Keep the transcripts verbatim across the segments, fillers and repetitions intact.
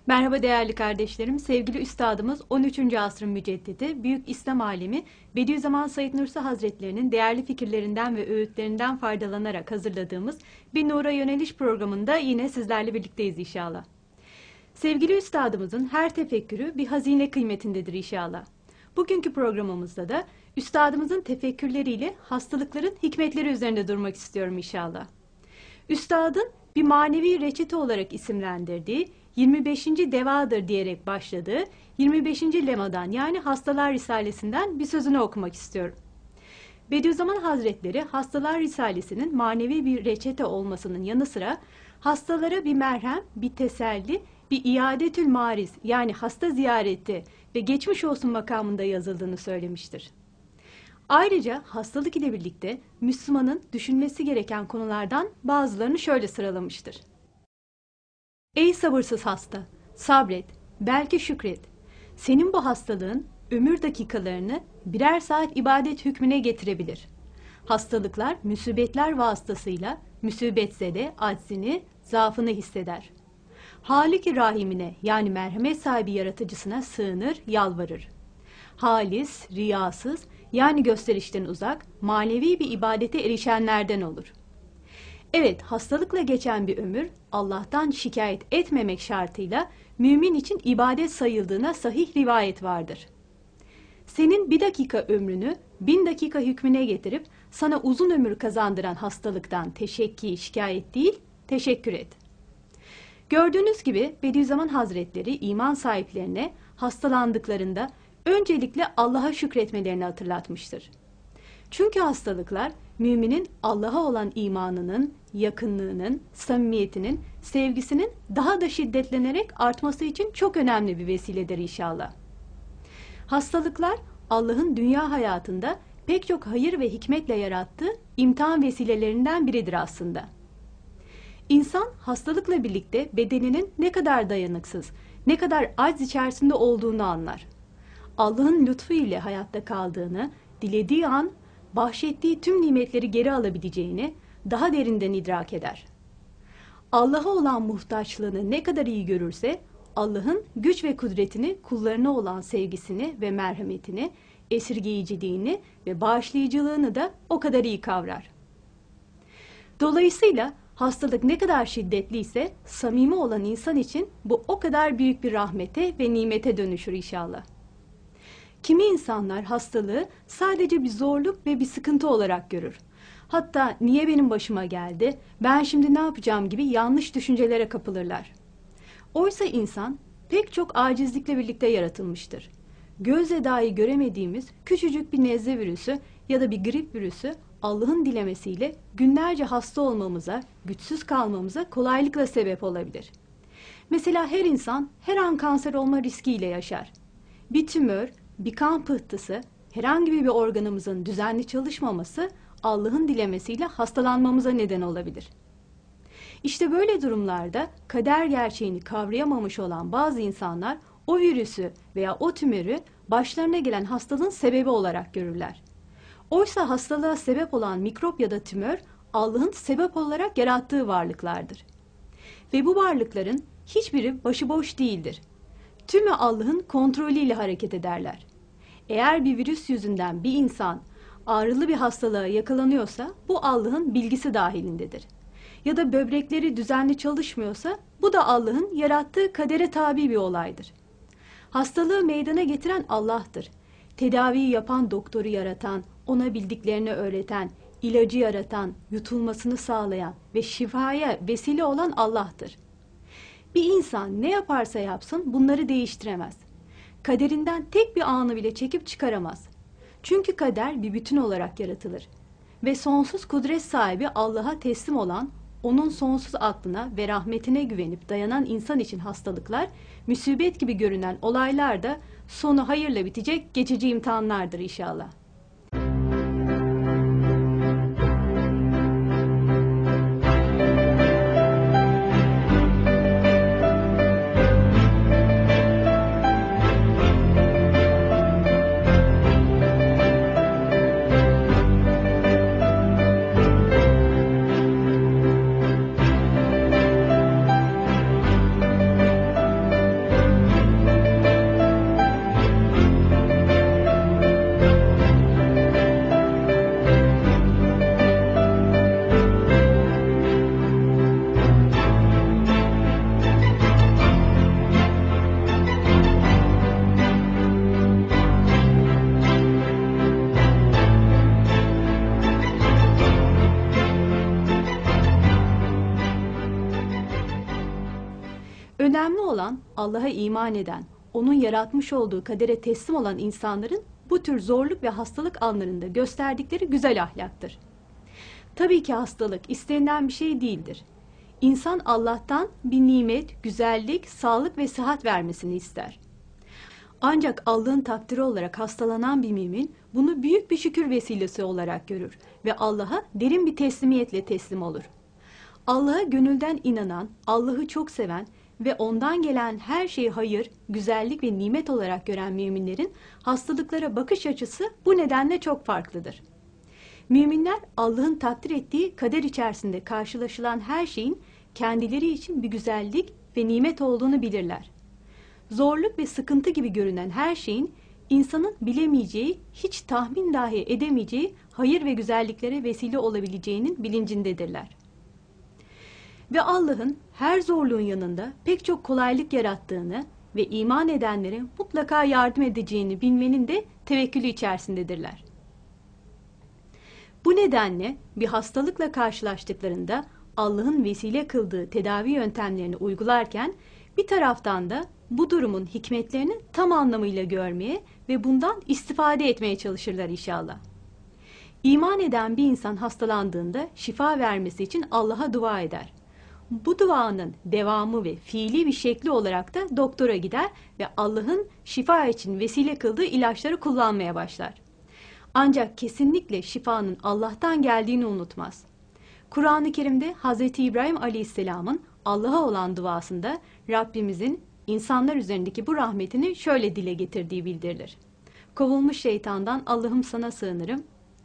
Merhaba değerli kardeşlerim, sevgili üstadımız on üçüncü asrın müceddidi, Büyük İslam alimi Bediüzzaman Said Nursi Hazretlerinin değerli fikirlerinden ve öğütlerinden faydalanarak hazırladığımız Bir Nur'a Yöneliş programında yine sizlerle birlikteyiz inşallah. Sevgili üstadımızın her tefekkürü bir hazine kıymetindedir inşallah. Bugünkü programımızda da üstadımızın tefekkürleriyle hastalıkların hikmetleri üzerinde durmak istiyorum inşallah. Üstadın bir manevi reçete olarak isimlendirdiği yirmi beşinci devadır diyerek başladığı yirmi beşinci lemadan yani Hastalar Risalesinden bir sözünü okumak istiyorum. Bediüzzaman Hazretleri Hastalar Risalesi'nin manevi bir reçete olmasının yanı sıra hastalara bir merhem, bir teselli, bir iadetül mariz yani hasta ziyareti ve geçmiş olsun makamında yazıldığını söylemiştir. Ayrıca hastalık ile birlikte Müslümanın düşünmesi gereken konulardan bazılarını şöyle sıralamıştır. Ey sabırsız hasta, sabret, belki şükret. Senin bu hastalığın ömür dakikalarını birer saat ibadet hükmüne getirebilir. Hastalıklar, musibetler vasıtasıyla müsibetzede aczini, zaafını hisseder. Halik-i Rahimine yani merhamet sahibi yaratıcısına sığınır, yalvarır. Halis, riyasız yani gösterişten uzak, manevi bir ibadete erişenlerden olur. Evet, hastalıkla geçen bir ömür Allah'tan şikayet etmemek şartıyla mümin için ibadet sayıldığına sahih rivayet vardır. Senin bir dakika ömrünü bin dakika hükmüne getirip sana uzun ömür kazandıran hastalıktan teşekki, şikayet değil, teşekkür et. Gördüğünüz gibi Bediüzzaman Hazretleri iman sahiplerine hastalandıklarında öncelikle Allah'a şükretmelerini hatırlatmıştır. Çünkü hastalıklar müminin Allah'a olan imanının, yakınlığının, samimiyetinin, sevgisinin daha da şiddetlenerek artması için çok önemli bir vesiledir inşallah. Hastalıklar Allah'ın dünya hayatında pek çok hayır ve hikmetle yarattığı imtihan vesilelerinden biridir aslında. İnsan hastalıkla birlikte bedeninin ne kadar dayanıksız, ne kadar acz içerisinde olduğunu anlar. Allah'ın lütfu ile hayatta kaldığını, dilediği an bahşettiği tüm nimetleri geri alabileceğini daha derinden idrak eder. Allah'a olan muhtaçlığını ne kadar iyi görürse, Allah'ın güç ve kudretini, kullarına olan sevgisini ve merhametini, esirgeyiciliğini ve bağışlayıcılığını da o kadar iyi kavrar. Dolayısıyla hastalık ne kadar şiddetliyse, samimi olan insan için bu o kadar büyük bir rahmete ve nimete dönüşür inşallah. Kimi insanlar hastalığı sadece bir zorluk ve bir sıkıntı olarak görür. Hatta niye benim başıma geldi, ben şimdi ne yapacağım gibi yanlış düşüncelere kapılırlar. Oysa insan pek çok acizlikle birlikte yaratılmıştır. Gözle dahi göremediğimiz küçücük bir nezle virüsü ya da bir grip virüsü Allah'ın dilemesiyle günlerce hasta olmamıza, güçsüz kalmamıza kolaylıkla sebep olabilir. Mesela her insan her an kanser olma riskiyle yaşar. Bir tümör, bir kan pıhtısı, herhangi bir organımızın düzenli çalışmaması Allah'ın dilemesiyle hastalanmamıza neden olabilir. İşte böyle durumlarda kader gerçeğini kavrayamamış olan bazı insanlar o virüsü veya o tümörü başlarına gelen hastalığın sebebi olarak görürler. Oysa hastalığa sebep olan mikrop ya da tümör Allah'ın sebep olarak yarattığı varlıklardır. Ve bu varlıkların hiçbiri başıboş değildir. Tümü Allah'ın kontrolüyle hareket ederler. Eğer bir virüs yüzünden bir insan ağrılı bir hastalığa yakalanıyorsa bu Allah'ın bilgisi dahilindedir. Ya da böbrekleri düzenli çalışmıyorsa bu da Allah'ın yarattığı kadere tabi bir olaydır. Hastalığı meydana getiren Allah'tır. Tedaviyi yapan doktoru yaratan, ona bildiklerini öğreten, ilacı yaratan, yutulmasını sağlayan ve şifaya vesile olan Allah'tır. Bir insan ne yaparsa yapsın bunları değiştiremez. Kaderinden tek bir anı bile çekip çıkaramaz. Çünkü kader bir bütün olarak yaratılır. Ve sonsuz kudret sahibi Allah'a teslim olan, onun sonsuz aklına ve rahmetine güvenip dayanan insan için hastalıklar, musibet gibi görünen olaylar da sonu hayırla bitecek geçici imtihanlardır inşallah. Önemli olan Allah'a iman eden, onun yaratmış olduğu kadere teslim olan insanların bu tür zorluk ve hastalık anlarında gösterdikleri güzel ahlaktır. Tabii ki hastalık istenilen bir şey değildir. İnsan Allah'tan bir nimet, güzellik, sağlık ve sıhhat vermesini ister. Ancak Allah'ın takdiri olarak hastalanan bir mümin bunu büyük bir şükür vesilesi olarak görür ve Allah'a derin bir teslimiyetle teslim olur. Allah'a gönülden inanan, Allah'ı çok seven ve ondan gelen her şeyi hayır, güzellik ve nimet olarak gören müminlerin hastalıklara bakış açısı bu nedenle çok farklıdır. Müminler Allah'ın takdir ettiği kader içerisinde karşılaşılan her şeyin kendileri için bir güzellik ve nimet olduğunu bilirler. Zorluk ve sıkıntı gibi görünen her şeyin insanın bilemeyeceği, hiç tahmin dahi edemeyeceği hayır ve güzelliklere vesile olabileceğinin bilincindedirler. Ve Allah'ın her zorluğun yanında pek çok kolaylık yarattığını ve iman edenlere mutlaka yardım edeceğini bilmenin de tevekkülü içerisindedirler. Bu nedenle bir hastalıkla karşılaştıklarında Allah'ın vesile kıldığı tedavi yöntemlerini uygularken bir taraftan da bu durumun hikmetlerini tam anlamıyla görmeye ve bundan istifade etmeye çalışırlar inşallah. İman eden bir insan hastalandığında şifa vermesi için Allah'a dua eder. Bu duanın devamı ve fiili bir şekli olarak da doktora gider ve Allah'ın şifa için vesile kıldığı ilaçları kullanmaya başlar. Ancak kesinlikle şifanın Allah'tan geldiğini unutmaz. Kur'an-ı Kerim'de Hazreti İbrahim Aleyhisselam'ın Allah'a olan duasında Rabbimizin insanlar üzerindeki bu rahmetini şöyle dile getirdiği bildirilir. Kovulmuş şeytandan Allah'ım sana sığınırım.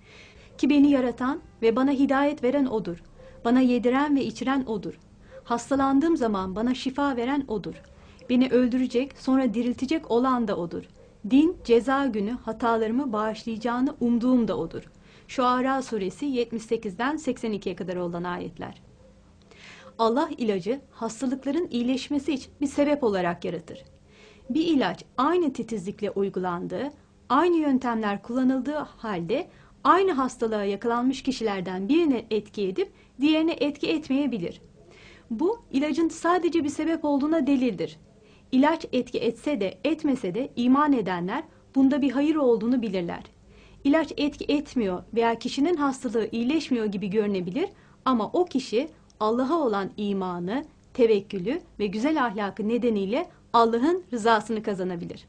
Ki beni yaratan ve bana hidayet veren O'dur. Bana yediren ve içiren O'dur. Hastalandığım zaman bana şifa veren O'dur. Beni öldürecek, sonra diriltecek olan da O'dur. Din, ceza günü hatalarımı bağışlayacağını umduğum da O'dur. Şuara suresi yetmiş sekizden seksen ikiye kadar olan ayetler. Allah ilacı hastalıkların iyileşmesi için bir sebep olarak yaratır. Bir ilaç aynı titizlikle uygulandığı, aynı yöntemler kullanıldığı halde aynı hastalığa yakalanmış kişilerden birine etki edip diğerine etki etmeyebilir. Bu ilacın sadece bir sebep olduğuna delildir. İlaç etki etse de etmese de iman edenler bunda bir hayır olduğunu bilirler. İlaç etki etmiyor veya kişinin hastalığı iyileşmiyor gibi görünebilir ama o kişi Allah'a olan imanı, tevekkülü ve güzel ahlakı nedeniyle Allah'ın rızasını kazanabilir.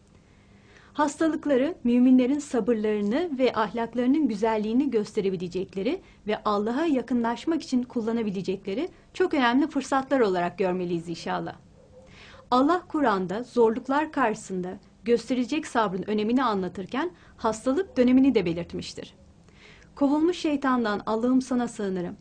Hastalıkları müminlerin sabırlarını ve ahlaklarının güzelliğini gösterebilecekleri ve Allah'a yakınlaşmak için kullanabilecekleri çok önemli fırsatlar olarak görmeliyiz inşallah. Allah Kur'an'da zorluklar karşısında gösterecek sabrın önemini anlatırken hastalık dönemini de belirtmiştir. Kovulmuş şeytandan Allah'ım sana sığınırım.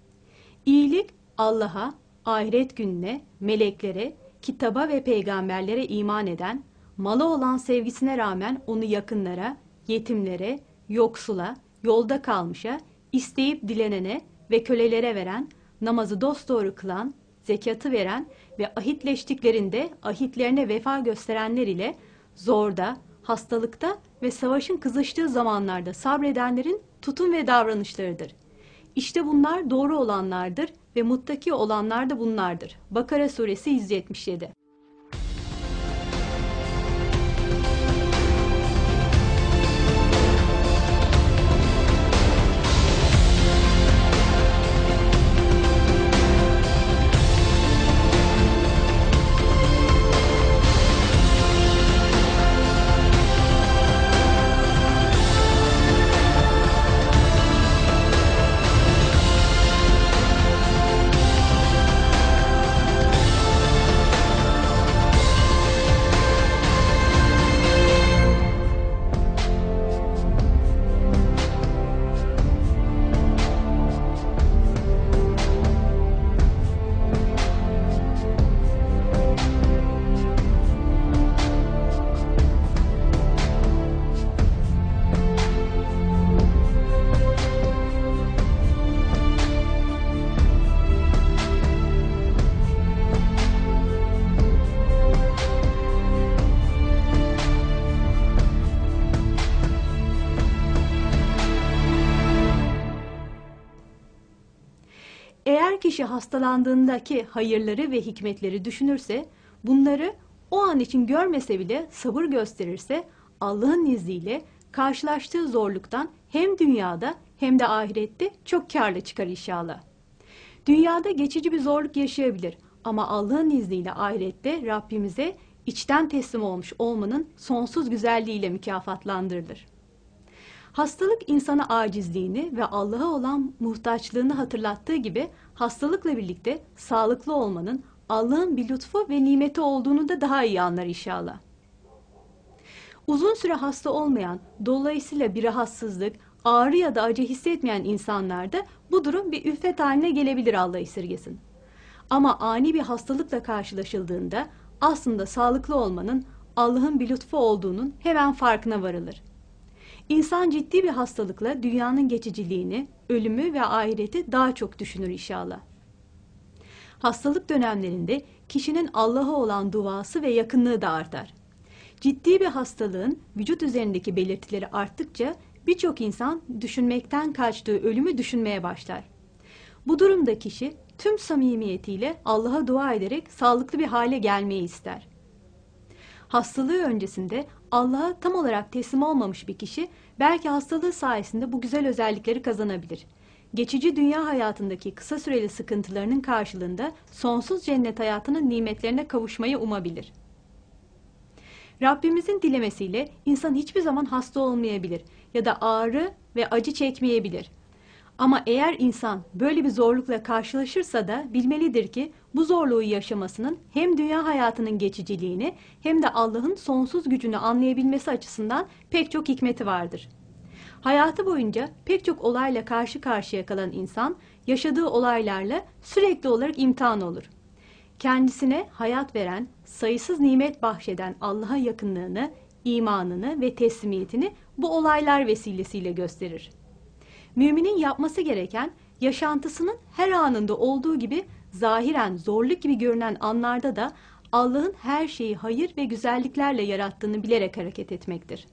İyilik Allah'a, ahiret gününe, meleklere, kitaba ve peygamberlere iman eden, mala olan sevgisine rağmen onu yakınlara, yetimlere, yoksula, yolda kalmışa, isteyip dilenene ve kölelere veren, namazı dosdoğru kılan, zekatı veren ve ahitleştiklerinde ahitlerine vefa gösterenler ile zorda, hastalıkta ve savaşın kızıştığı zamanlarda sabredenlerin tutum ve davranışlarıdır. İşte bunlar doğru olanlardır ve muttaki olanlar da bunlardır. Bakara suresi yüz yetmiş yedi. Eğer kişi hastalandığındaki hayırları ve hikmetleri düşünürse, bunları o an için görmese bile sabır gösterirse Allah'ın izniyle karşılaştığı zorluktan hem dünyada hem de ahirette çok kârlı çıkar inşallah. Dünyada geçici bir zorluk yaşayabilir ama Allah'ın izniyle ahirette Rabbimize içten teslim olmuş olmanın sonsuz güzelliğiyle mükafatlandırılır. Hastalık insana acizliğini ve Allah'a olan muhtaçlığını hatırlattığı gibi hastalıkla birlikte sağlıklı olmanın Allah'ın bir lütfu ve nimeti olduğunu da daha iyi anlar inşallah. Uzun süre hasta olmayan, dolayısıyla bir rahatsızlık, ağrı ya da acı hissetmeyen insanlarda bu durum bir ülfet haline gelebilir, Allah esirgesin. Ama ani bir hastalıkla karşılaşıldığında aslında sağlıklı olmanın Allah'ın bir lütfu olduğunun hemen farkına varılır. İnsan ciddi bir hastalıkla dünyanın geçiciliğini, ölümü ve ahireti daha çok düşünür inşallah. Hastalık dönemlerinde kişinin Allah'a olan duası ve yakınlığı da artar. Ciddi bir hastalığın vücut üzerindeki belirtileri arttıkça birçok insan düşünmekten kaçtığı ölümü düşünmeye başlar. Bu durumda kişi tüm samimiyetiyle Allah'a dua ederek sağlıklı bir hale gelmeyi ister. Hastalığı öncesinde Allah'a tam olarak teslim olmamış bir kişi belki hastalığı sayesinde bu güzel özellikleri kazanabilir. Geçici dünya hayatındaki kısa süreli sıkıntılarının karşılığında sonsuz cennet hayatının nimetlerine kavuşmayı umabilir. Rabbimizin dilemesiyle insan hiçbir zaman hasta olmayabilir ya da ağrı ve acı çekmeyebilir. Ama eğer insan böyle bir zorlukla karşılaşırsa da bilmelidir ki bu zorluğu yaşamasının hem dünya hayatının geçiciliğini hem de Allah'ın sonsuz gücünü anlayabilmesi açısından pek çok hikmeti vardır. Hayatı boyunca pek çok olayla karşı karşıya kalan insan yaşadığı olaylarla sürekli olarak imtihan olur. Kendisine hayat veren, sayısız nimet bahşeden Allah'a yakınlığını, imanını ve teslimiyetini bu olaylar vesilesiyle gösterir. Müminin yapması gereken, yaşantısının her anında olduğu gibi zahiren zorluk gibi görünen anlarda da Allah'ın her şeyi hayır ve güzelliklerle yarattığını bilerek hareket etmektir.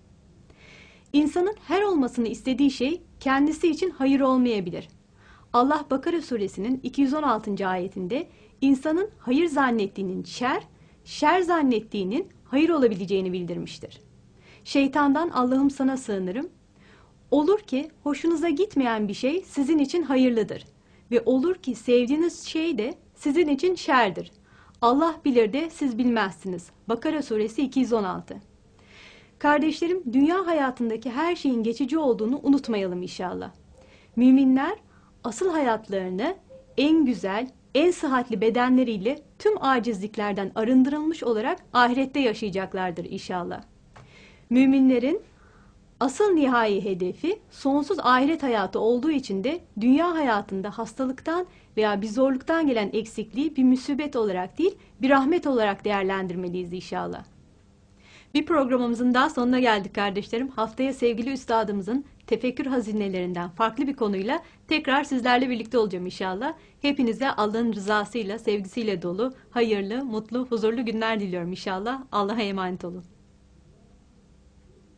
İnsanın her olmasını istediği şey kendisi için hayır olmayabilir. Allah Bakara suresinin iki yüz on altıncı ayetinde insanın hayır zannettiğinin şer, şer zannettiğinin hayır olabileceğini bildirmiştir. Şeytandan Allah'ım sana sığınırım. Olur ki hoşunuza gitmeyen bir şey sizin için hayırlıdır ve olur ki sevdiğiniz şey de sizin için şerdir. Allah bilir de siz bilmezsiniz. Bakara suresi iki yüz on altı. Kardeşlerim, dünya hayatındaki her şeyin geçici olduğunu unutmayalım inşallah. Müminler asıl hayatlarını en güzel, en sıhhatli bedenleriyle tüm acizliklerden arındırılmış olarak ahirette yaşayacaklardır inşallah. Müminlerin asıl nihai hedefi sonsuz ahiret hayatı olduğu için de dünya hayatında hastalıktan veya bir zorluktan gelen eksikliği bir musibet olarak değil, bir rahmet olarak değerlendirmeliyiz inşallah. Bir programımızın daha sonuna geldik kardeşlerim. Haftaya sevgili üstadımızın tefekkür hazinelerinden farklı bir konuyla tekrar sizlerle birlikte olacağım inşallah. Hepinize Allah'ın rızasıyla, sevgisiyle dolu, hayırlı, mutlu, huzurlu günler diliyorum inşallah. Allah'a emanet olun.